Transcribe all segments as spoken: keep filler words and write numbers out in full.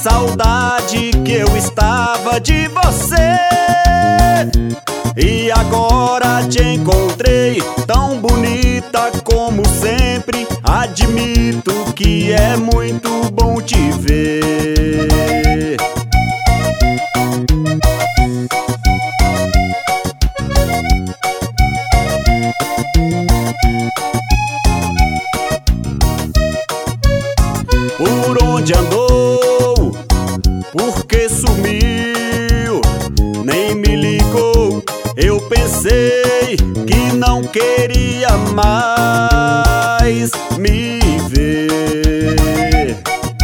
saudade que eu estava de você. E agora te encontrei, tão bonita como sempre. Admito que é muito bom te ver. Por onde andou? Por que sumiu? Nem me ligou. Eu pensei que não queria mais me ver.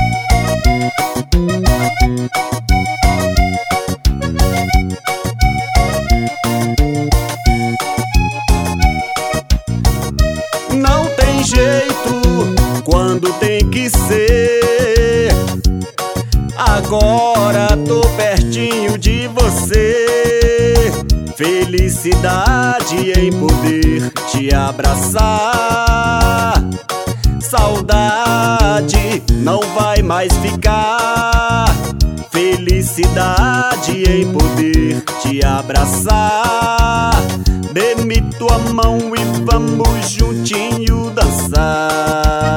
Não tem jeito quando tem que ser. Agora tô pertinho de você. Felicidade em poder te abraçar. Saudade não vai mais ficar. Felicidade em poder te abraçar. Dê-me tua mão e vamos juntinho dançar.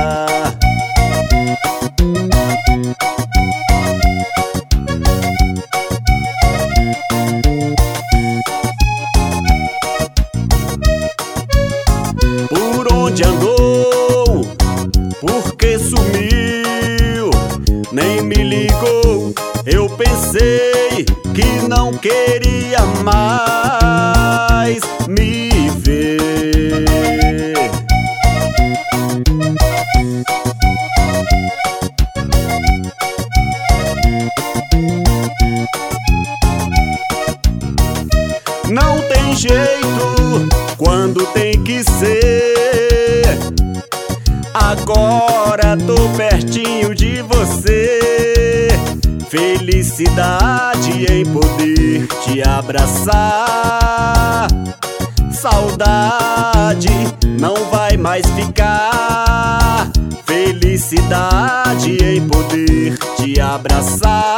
Por onde andou? Por que sumiu? Nem me ligou. Eu pensei que não queria mais me ver. Não tem jeito quando tem que ser. Agora tô pertinho de você. Felicidade em poder te abraçar. Saudade não vai mais ficar. Felicidade em poder te abraçar.